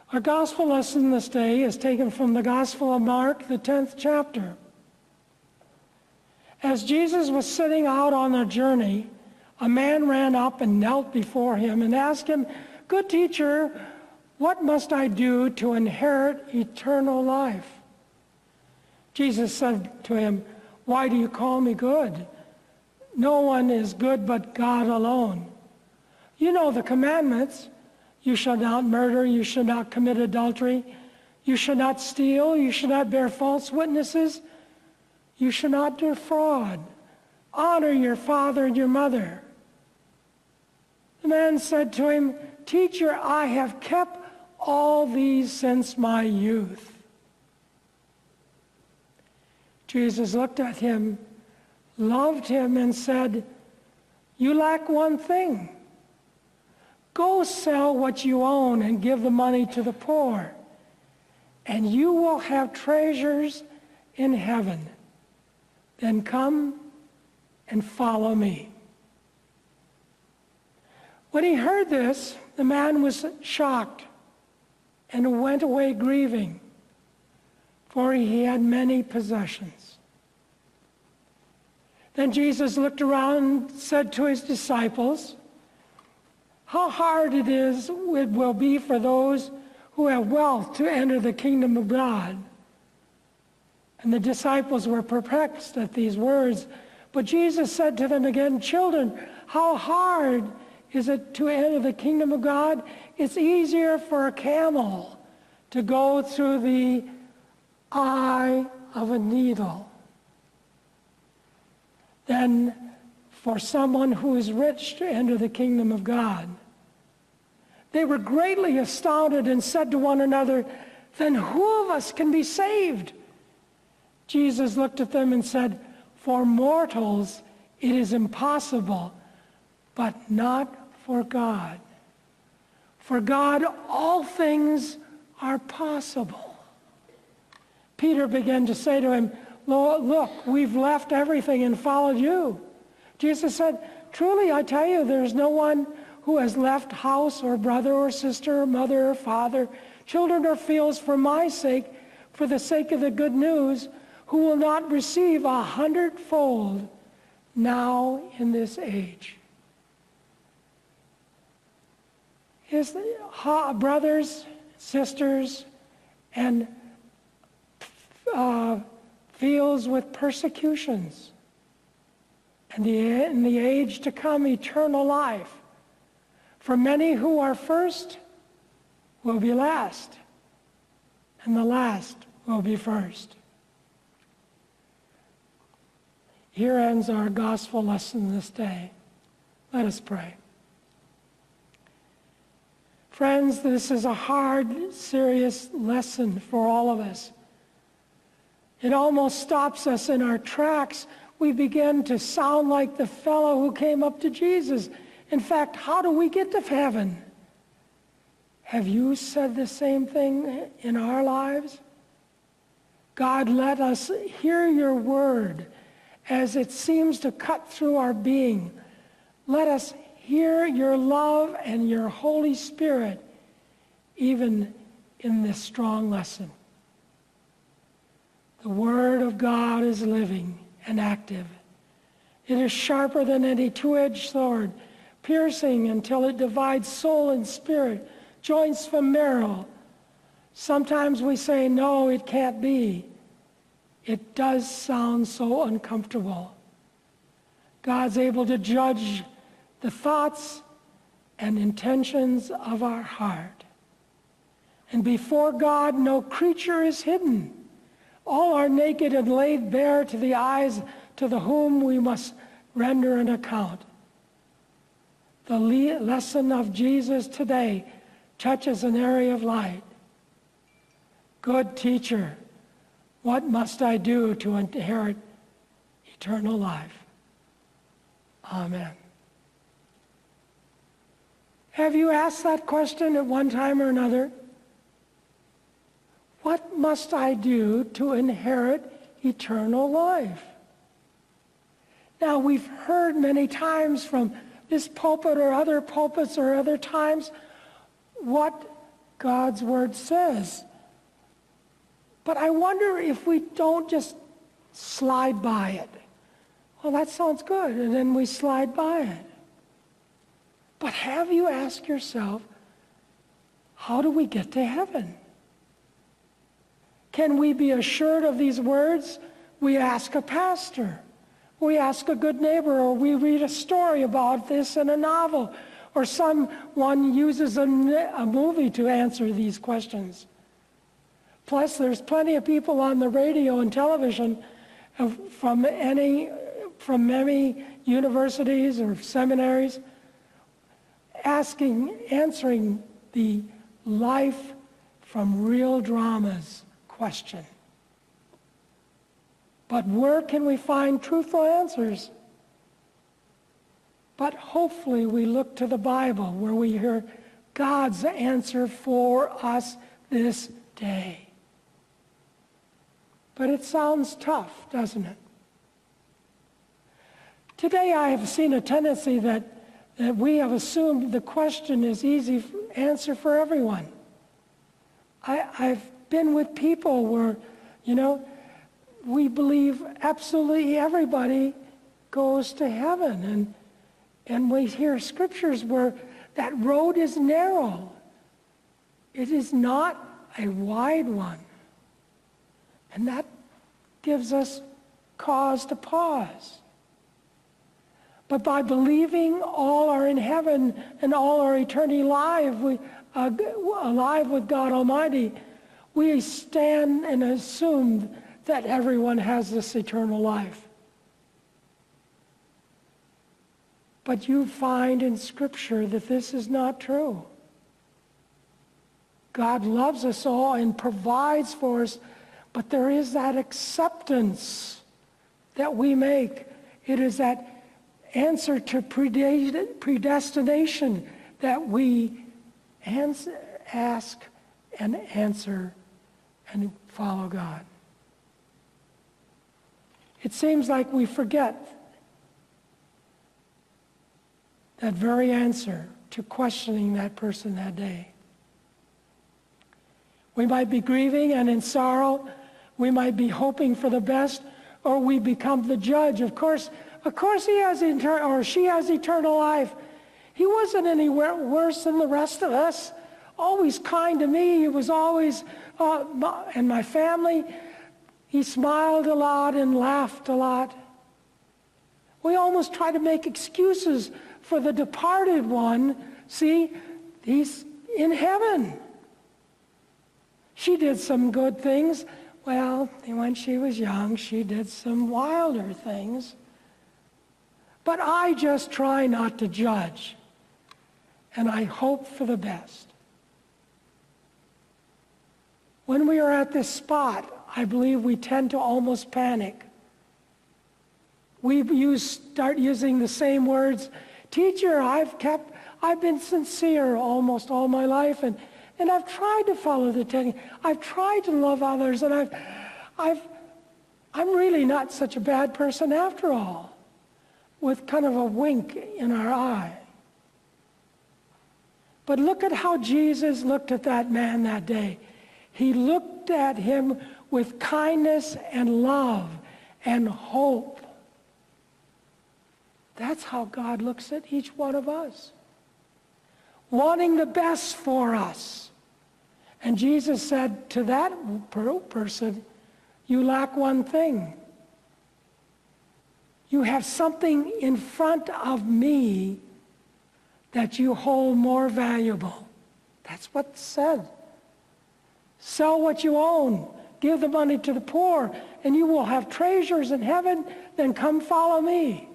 Our gospel lesson this day is taken from the Gospel of Mark, the 10th chapter. As Jesus was setting out on a journey, a man ran up and knelt before him and asked him, "Good teacher, what must I do to inherit eternal life?" Jesus said to him, "Why do you call me good? No one is good but God alone. You know the commandments. You shall not murder, you shall not commit adultery, you shall not steal, you shall not bear false witnesses, you shall not defraud. Honor your father and your mother." The man said to him, "Teacher, I have kept all these since my youth." Jesus looked at him, loved him, and said, "You lack one thing. Go sell what you own and give the money to the poor, and you will have treasures in heaven. Then come and follow me." When he heard this, the man was shocked and went away grieving, for he had many possessions. Then Jesus looked around and said to his disciples, "How hard it will be for those who have wealth to enter the kingdom of God." And the disciples were perplexed at these words. But Jesus said to them again, "Children, how hard is it to enter the kingdom of God? It's easier for a camel to go through the eye of a needle than for someone who is rich to enter the kingdom of God." They were greatly astounded and said to one another, "Then who of us can be saved?" Jesus looked at them and said, "For mortals it is impossible, but not for God. For God all things are possible." Peter began to say to him, "Look, we've left everything and followed you." Jesus said, "Truly I tell you, there's no one who has left house or brother or sister or mother or father, children or fields for my sake, for the sake of the good news, who will not receive 100-fold now in this age." His brothers, sisters, and fields with persecutions, and in the age to come, eternal life. For many who are first will be last, and the last will be first. Here ends our gospel lesson this day. Let us pray. Friends, this is a hard, serious lesson for all of us. It almost stops us in our tracks. We begin to sound like the fellow who came up to Jesus. In fact, how do we get to heaven? Have you said the same thing in our lives? God, let us hear your word as it seems to cut through our being. Let us hear your love and your Holy Spirit even in this strong lesson. The Word of God is living and active. It is sharper than any two-edged sword, piercing until it divides soul and spirit, joints from marrow. Sometimes we say, no, it can't be. It does sound so uncomfortable. God's able to judge the thoughts and intentions of our heart. And before God, no creature is hidden. All are naked and laid bare to the eyes to the whom we must render an account. The lesson of Jesus today touches an area of light. Good teacher, what must I do to inherit eternal life? Amen. Have you asked that question at one time or another? What must I do to inherit eternal life? Now, we've heard many times from this pulpit or other pulpits or other times what God's word says. But I wonder if we don't just slide by it. Well, that sounds good, and then we slide by it. But have you asked yourself, how do we get to heaven? Can we be assured of these words? We ask a pastor, we ask a good neighbor, or we read a story about this in a novel, or someone uses a movie to answer these questions. Plus, there's plenty of people on the radio and television from many universities or seminaries answering the life from real dramas question. But where can we find truthful answers? But hopefully we look to the Bible, where we hear God's answer for us this day. But it sounds tough, doesn't it? Today I have seen a tendency that we have assumed the question is easy answer for everyone. I've been with people where, we believe absolutely everybody goes to heaven. And we hear scriptures where that road is narrow. It is not a wide one. And that gives us cause to pause. But by believing all are in heaven and all are eternally alive with God Almighty, we stand and assume that everyone has this eternal life. But you find in Scripture that this is not true. God loves us all and provides for us, but there is that acceptance that we make. It is that answer to predestination that we ask and answer and follow God. It seems like we forget that very answer to questioning that person that day. We might be grieving and in sorrow. We might be hoping for the best, or we become the judge. Of course he has or she has eternal life. He wasn't any worse than the rest of us. Always kind to me. He was always, and my family, he smiled a lot and laughed a lot. We almost try to make excuses for the departed one. See, he's in heaven. She did some good things. Well, when she was young, she did some wilder things. But I just try not to judge, and I hope for the best. When we are at this spot, I believe we tend to almost panic. We start using the same words. Teacher, I've been sincere almost all my life, and I've tried to follow the technique. I've tried to love others, and I'm really not such a bad person after all, with kind of a wink in our eye. But look at how Jesus looked at that man that day. He looked at him with kindness and love and hope. That's how God looks at each one of us, wanting the best for us. And Jesus said to that person, you lack one thing. You have something in front of me that you hold more valuable. That's what's said. Sell what you own. Give the money to the poor, and you will have treasures in heaven. Then come follow me.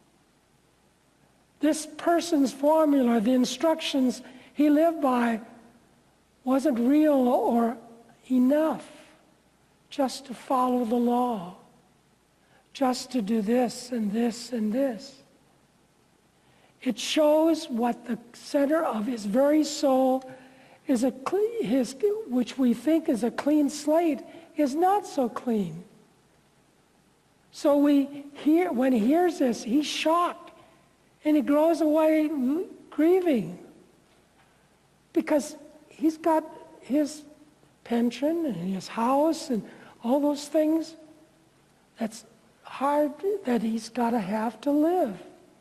This person's formula, the instructions he lived by, wasn't real or enough just to follow the law, just to do this and this and this. It shows what the center of his very soul is, which we think is a clean slate, is not so clean. So when he hears this, he's shocked, and he goes away grieving, because he's got his pension and his house and all those things. That's hard that he's got to have to live.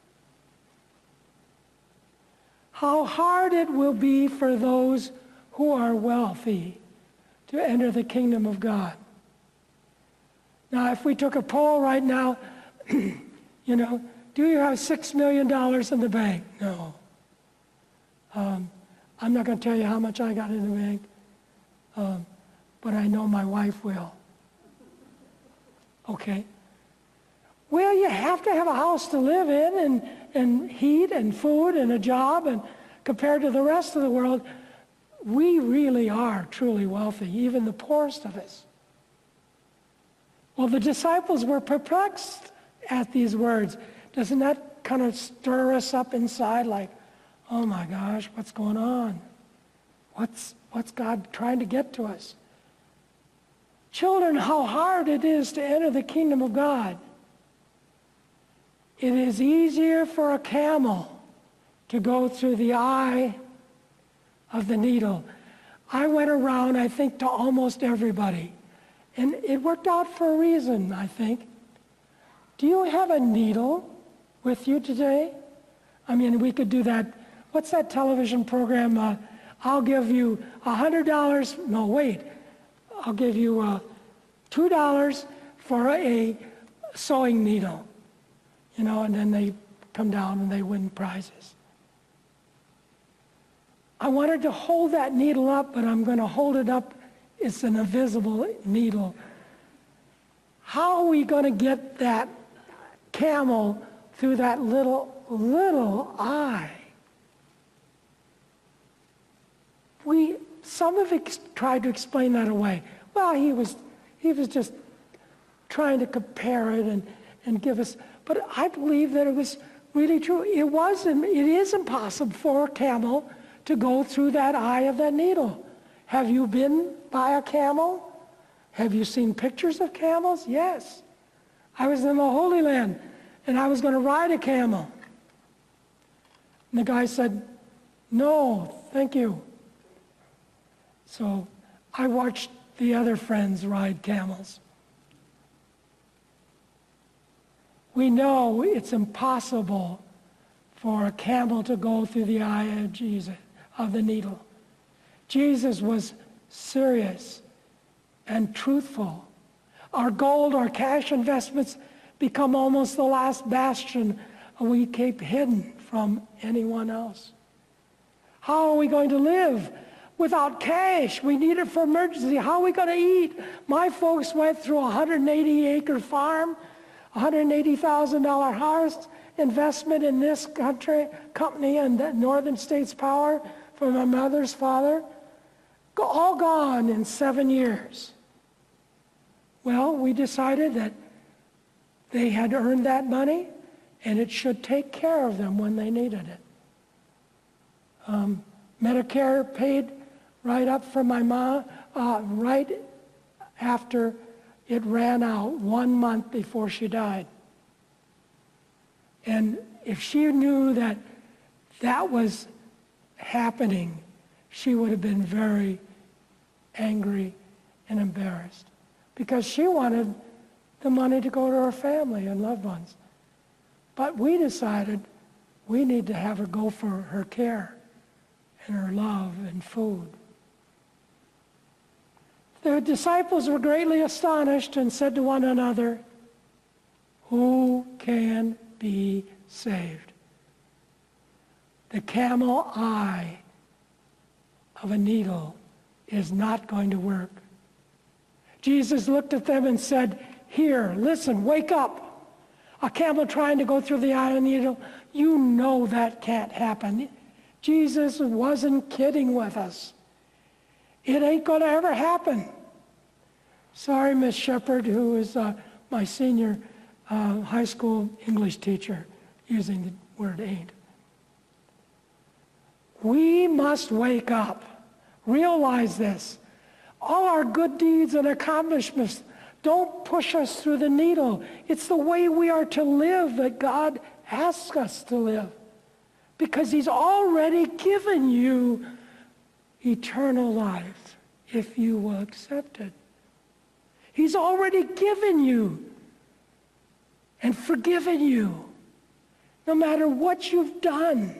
How hard it will be for those who are wealthy to enter the kingdom of God. Now, if we took a poll right now, you know, do you have $6 million in the bank? No. I'm not going to tell you how much I got in the bank, but I know my wife will. Okay. Well, you have to have a house to live in and heat and food and a job, and compared to the rest of the world, we really are truly wealthy, even the poorest of us. Well, the disciples were perplexed at these words. Doesn't that kind of stir us up inside like, oh my gosh, what's going on? What's God trying to get to us? Children, how hard it is to enter the kingdom of God. It is easier for a camel to go through the eye of the needle. I went around, I think, to almost everybody. And it worked out for a reason, I think. Do you have a needle with you today? I mean, we could do that. What's that television program? I'll give you $100. No, wait. I'll give you $2 for a sewing needle. You know, and then they come down and they win prizes. I wanted to hold that needle up, but I'm going to hold it up. It's an invisible needle. How are we going to get that camel through that little eye? Some have tried to explain that away. Well, he was just trying to compare it and give us. But I believe that it was really true. It is impossible for a camel to go through that eye of that needle. Have you been by a camel? Have you seen pictures of camels? Yes. I was in the Holy Land, and I was going to ride a camel. And the guy said, no, thank you. So I watched the other friends ride camels. We know it's impossible for a camel to go through the eye of Jesus, of the needle. Jesus was serious and truthful. Our gold, our cash investments become almost the last bastion we keep hidden from anyone else. How are we going to live without cash? We need it for emergency. How are we going to eat? My folks went through a 180-acre farm, $180,000 house investment in this company and Northern States Power from my mother's father, all gone in 7 years. Well, we decided that they had earned that money and it should take care of them when they needed it. Medicare paid right up for my mom, right after it ran out 1 month before she died. And if she knew that that was happening, she would have been very angry and embarrassed because she wanted the money to go to her family and loved ones. But we decided we need to have her go for her care and her love and food. The disciples were greatly astonished and said to one another, who can be saved? The camel eye of a needle is not going to work. Jesus looked at them and said, here, listen, wake up. A camel trying to go through the eye of a needle, you know that can't happen. Jesus wasn't kidding with us. It ain't going to ever happen. Sorry, Miss Shepard, who is my senior high school English teacher, using the word ain't. We must wake up. Realize this. All our good deeds and accomplishments don't push us through the needle. It's the way we are to live that God asks us to live. Because he's already given you eternal life if you will accept it. He's already given you and forgiven you, no matter what you've done,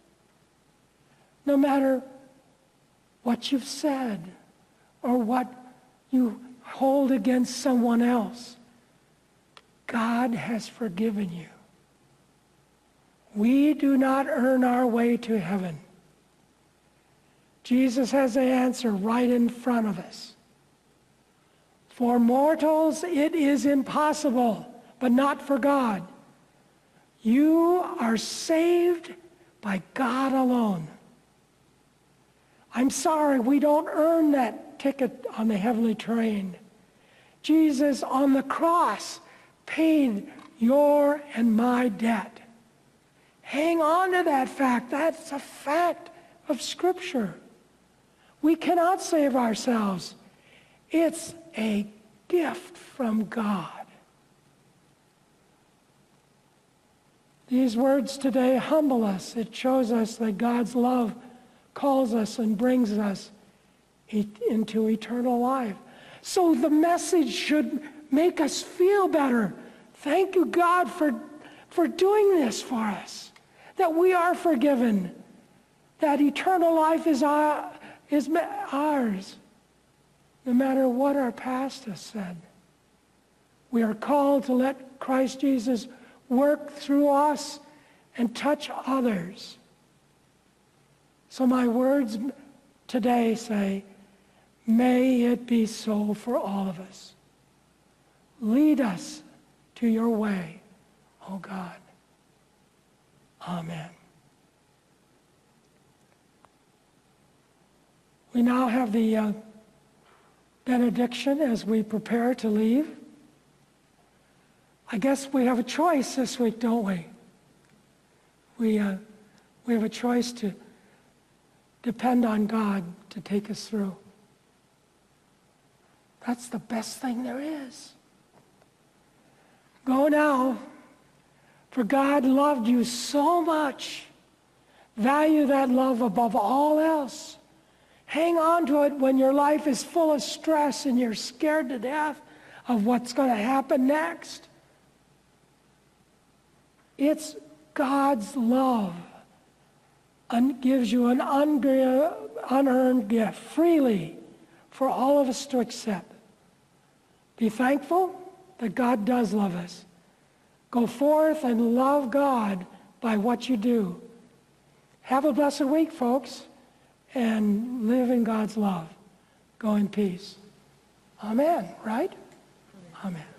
no matter what you've said or what you hold against someone else. God has forgiven you. We do not earn our way to heaven. Jesus has the answer right in front of us. For mortals it is impossible, but not for God. You are saved by God alone. I'm sorry, we don't earn that ticket on the heavenly train. Jesus on the cross paid your and my debt. Hang on to that fact. That's a fact of Scripture. We cannot save ourselves. It's a gift from God. These words today humble us. It shows us that God's love calls us and brings us into eternal life. So the message should make us feel better. Thank you, God, for doing this for us, that we are forgiven, that eternal life is ours, no matter what our past has said. We are called to let Christ Jesus work through us and touch others. So my words today say, may it be so for all of us. Lead us to your way, O God. Amen. We now have the benediction as we prepare to leave. I guess we have a choice this week, don't we? We have a choice to depend on God to take us through. That's the best thing there is. Go now, for God loved you so much. Value that love above all else. Hang on to it when your life is full of stress and you're scared to death of what's going to happen next. It's God's love and gives you an unearned gift freely for all of us to accept. Be thankful that God does love us. Go forth and love God by what you do. Have a blessed week, folks, and live in God's love. Go in peace. Amen, right? Amen.